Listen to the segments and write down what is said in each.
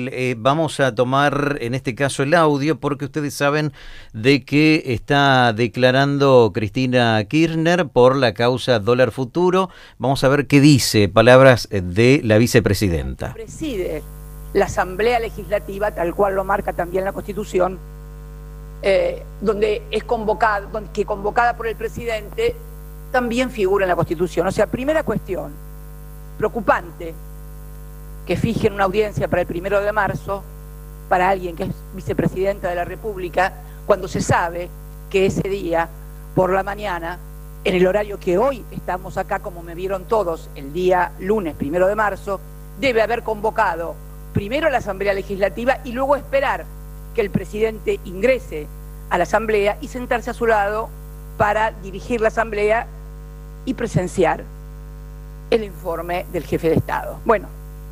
vamos a tomar en este caso el audio porque ustedes saben de que está declarando Cristina Kirchner por la causa dólar futuro. Vamos a ver qué dice, palabras de la vicepresidenta. Preside la Asamblea Legislativa, tal cual lo marca también la Constitución, donde es convocada por el presidente, también figura en la Constitución. O sea, primera cuestión, preocupante que fijen una audiencia para el 1 de marzo para alguien que es vicepresidenta de la República, cuando se sabe que ese día, por la mañana, en el horario que hoy estamos acá, como me vieron todos, el día lunes 1 de marzo, debe haber convocado primero a la Asamblea Legislativa y luego esperar que el presidente ingrese a la Asamblea y sentarse a su lado para dirigir la Asamblea y presenciar el informe del jefe de Estado. Bueno,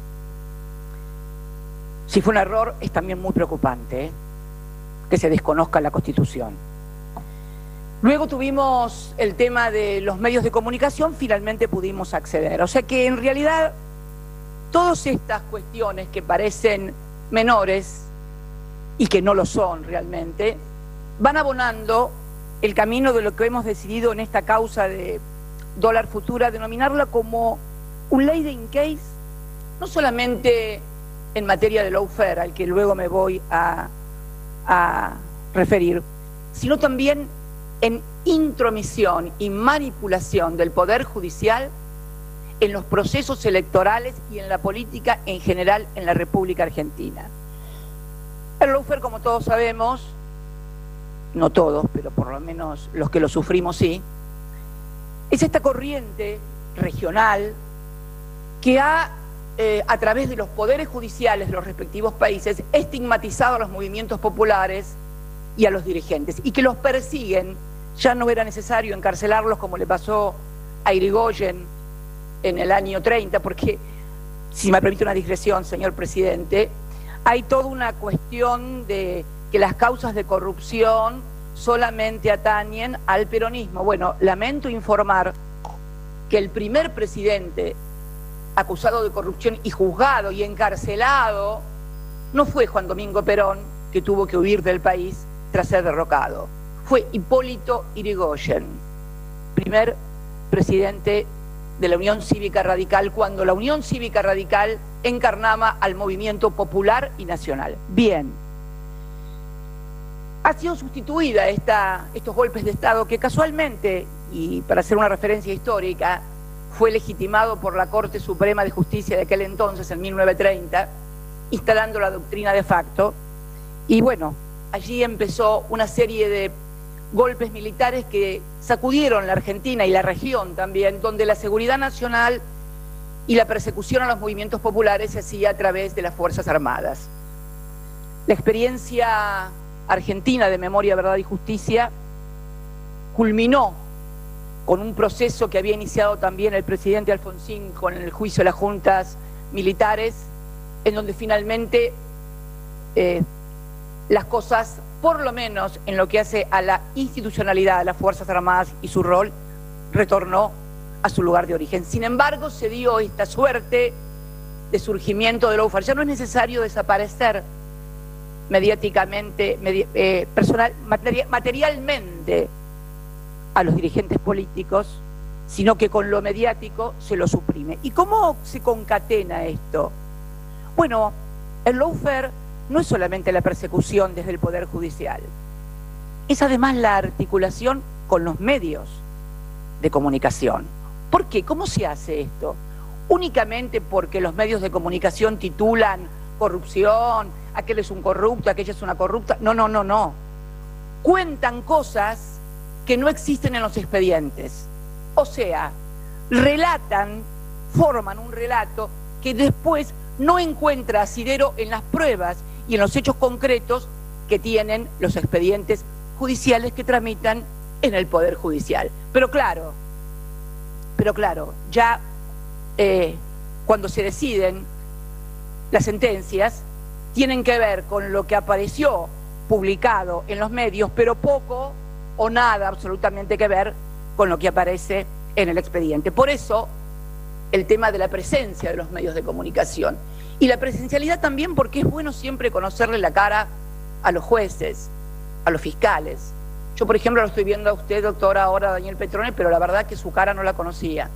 si fue un error, es también muy preocupante, que se desconozca la Constitución. Luego tuvimos el tema de los medios de comunicación, finalmente pudimos acceder. O sea que en realidad todas estas cuestiones que parecen menores y que no lo son realmente, van abonando el camino de lo que hemos decidido en esta causa de dólar futura, denominarla como un ley de in case, no solamente en materia de lawfare, al que luego me voy a referir, sino también en intromisión y manipulación del Poder Judicial en los procesos electorales y en la política en general en la República Argentina. El lawfare, como todos sabemos, no todos, pero por lo menos los que lo sufrimos sí, es esta corriente regional que ha, a través de los poderes judiciales de los respectivos países, estigmatizado a los movimientos populares y a los dirigentes, y que los persiguen. Ya no era necesario encarcelarlos como le pasó a Irigoyen en el año 30, porque, si me permite una digresión, señor presidente, hay toda una cuestión de que las causas de corrupción solamente atañen al peronismo. Bueno, lamento informar que el primer presidente acusado de corrupción y juzgado y encarcelado no fue Juan Domingo Perón, que tuvo que huir del país tras ser derrocado. Fue Hipólito Yrigoyen, primer presidente de la Unión Cívica Radical, cuando la Unión Cívica Radical encarnaba al movimiento popular y nacional. Bien, ha sido sustituida estos golpes de Estado que casualmente, y para hacer una referencia histórica, fue legitimado por la Corte Suprema de Justicia de aquel entonces, en 1930, instalando la doctrina de facto, y bueno, allí empezó una serie de golpes militares que sacudieron la Argentina y la región también, donde la seguridad nacional y la persecución a los movimientos populares se hacía a través de las Fuerzas Armadas. La experiencia argentina de Memoria, Verdad y Justicia culminó con un proceso que había iniciado también el presidente Alfonsín con el juicio de las juntas militares, en donde finalmente las cosas, por lo menos en lo que hace a la institucionalidad de las Fuerzas Armadas y su rol, retornó a su lugar de origen. Sin embargo, se dio esta suerte de surgimiento del lawfare. Ya no es necesario desaparecer mediáticamente, materialmente a los dirigentes políticos, sino que con lo mediático se lo suprime. ¿Y cómo se concatena esto? Bueno, el lawfare no es solamente la persecución desde el Poder Judicial, es además la articulación con los medios de comunicación. ¿Por qué? ¿Cómo se hace esto? ¿Únicamente porque los medios de comunicación titulan corrupción, aquel es un corrupto, aquella es una corrupta? No, no, no, no. Cuentan cosas que no existen en los expedientes. O sea, relatan, forman un relato que después no encuentra asidero en las pruebas y en los hechos concretos que tienen los expedientes judiciales que tramitan en el Poder Judicial. Pero claro, ya cuando se deciden las sentencias, tienen que ver con lo que apareció publicado en los medios, pero poco o nada absolutamente que ver con lo que aparece en el expediente. Por eso, el tema de la presencia de los medios de comunicación. Y la presencialidad también porque es bueno siempre conocerle la cara a los jueces, a los fiscales. Yo, por ejemplo, lo estoy viendo a usted, doctora, ahora Daniel Petrone, pero la verdad que su cara no la conocía.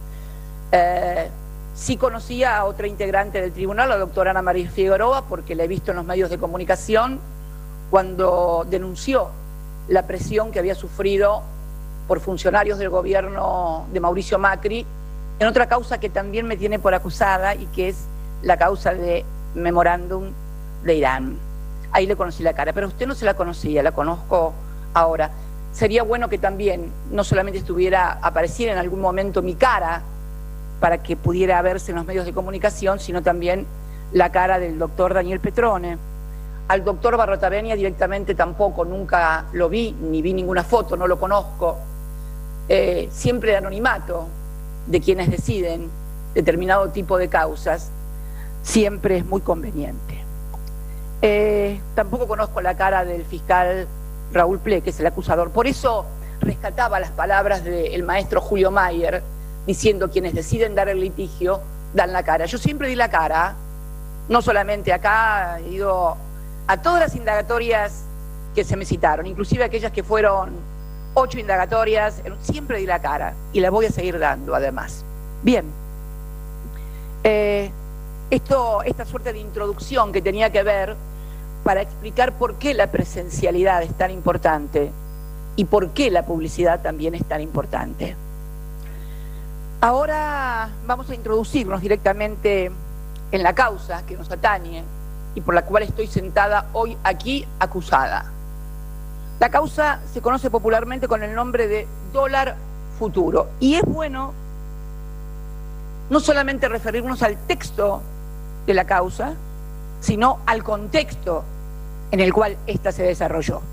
Sí conocía a otra integrante del tribunal, la doctora Ana María Figueroa, porque la he visto en los medios de comunicación cuando denunció la presión que había sufrido por funcionarios del gobierno de Mauricio Macri en otra causa que también me tiene por acusada y que es la causa de memorándum de Irán. Ahí le conocí la cara, pero usted no se la conocía, la conozco ahora. Sería bueno que también no solamente apareciera en algún momento mi cara para que pudiera verse en los medios de comunicación, sino también la cara del doctor Daniel Petrone. Al doctor Barrotavenia directamente tampoco, nunca lo vi, ni vi ninguna foto, no lo conozco. Siempre el anonimato de quienes deciden determinado tipo de causas siempre es muy conveniente. Tampoco conozco la cara del fiscal Raúl Ple, que es el acusador. Por eso rescataba las palabras del maestro Julio Mayer, diciendo quienes deciden dar el litigio, dan la cara. Yo siempre di la cara, no solamente acá, he ido a todas las indagatorias que se me citaron, inclusive aquellas que fueron 8 indagatorias, siempre di la cara y la voy a seguir dando además. Bien, esta suerte de introducción que tenía que ver para explicar por qué la presencialidad es tan importante y por qué la publicidad también es tan importante. Ahora vamos a introducirnos directamente en la causa que nos atañe y por la cual estoy sentada hoy aquí acusada. La causa se conoce popularmente con el nombre de dólar futuro y es bueno no solamente referirnos al texto de la causa, sino al contexto en el cual ésta se desarrolló.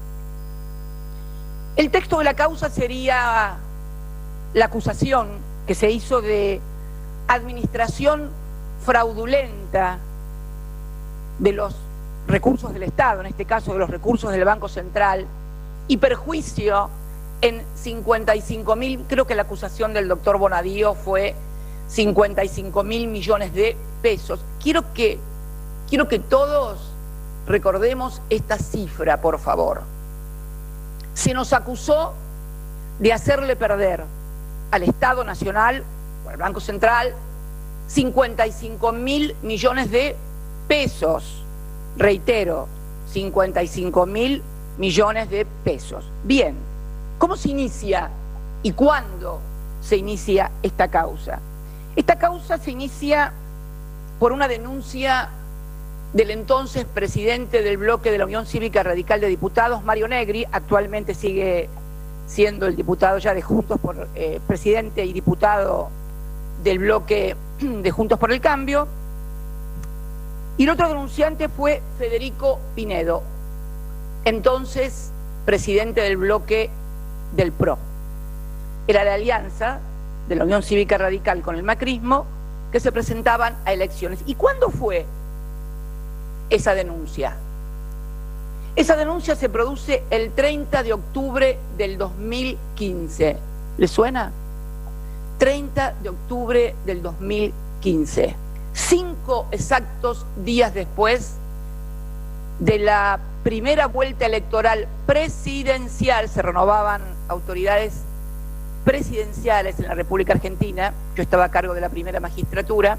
El texto de la causa sería la acusación que se hizo de administración fraudulenta de los recursos del Estado, en este caso de los recursos del Banco Central, y perjuicio en 55.000, creo que la acusación del doctor Bonadío fue 55.000 millones de pesos. Quiero que todos recordemos esta cifra, por favor. Se nos acusó de hacerle perder al Estado Nacional, o al Banco Central, 55.000 millones de pesos. Reitero, 55.000 millones de pesos. Bien, ¿cómo se inicia y cuándo se inicia esta causa? Esta causa se inicia por una denuncia del entonces presidente del bloque de la Unión Cívica Radical de Diputados, Mario Negri, actualmente sigue siendo el diputado ya de Juntos por presidente y diputado del bloque de Juntos por el Cambio. Y el otro denunciante fue Federico Pinedo, entonces presidente del bloque del PRO. Era la alianza de la Unión Cívica Radical con el macrismo que se presentaban a elecciones. ¿Y cuándo fue esa denuncia? Esa denuncia se produce el 30 de octubre del 2015. ¿Le suena? 30 de octubre del 2015. 5 exactos días después de la primera vuelta electoral presidencial, se renovaban autoridades presidenciales en la República Argentina. Yo estaba a cargo de la primera magistratura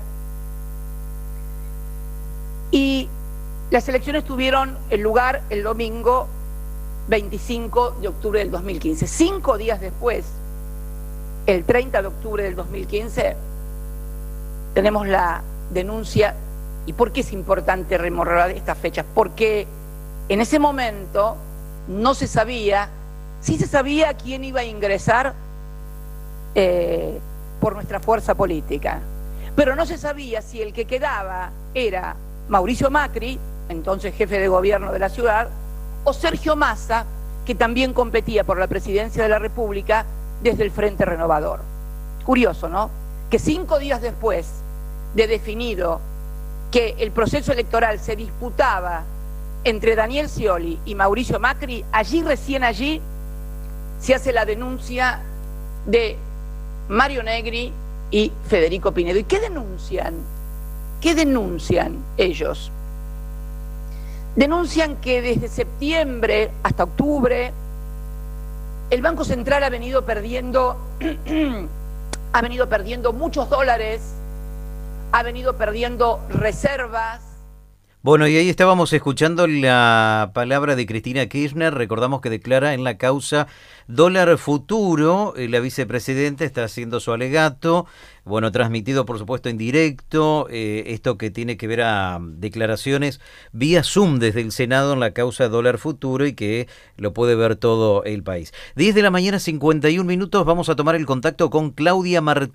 y las elecciones tuvieron lugar el domingo 25 de octubre del 2015. 5 días después, el 30 de octubre del 2015, tenemos la denuncia. ¿Y por qué es importante rememorar estas fechas? Porque en ese momento no se sabía, sí se sabía quién iba a ingresar por nuestra fuerza política, pero no se sabía si el que quedaba era Mauricio Macri, entonces jefe de gobierno de la ciudad, o Sergio Massa, que también competía por la presidencia de la República desde el Frente Renovador. Curioso, ¿no? Que 5 días después de definido que el proceso electoral se disputaba entre Daniel Scioli y Mauricio Macri, recién allí, se hace la denuncia de Mario Negri y Federico Pinedo. ¿Y qué denuncian? ¿Qué denuncian ellos? Denuncian que desde septiembre hasta octubre el Banco Central ha venido perdiendo muchos dólares, ha venido perdiendo reservas. Bueno, y ahí estábamos escuchando la palabra de Cristina Kirchner. Recordamos que declara en la causa dólar futuro. La vicepresidenta está haciendo su alegato, bueno, transmitido por supuesto en directo, esto que tiene que ver a declaraciones vía Zoom desde el Senado en la causa dólar futuro y que lo puede ver todo el país. 10 de la mañana, 51 minutos, vamos a tomar el contacto con Claudia Martínez.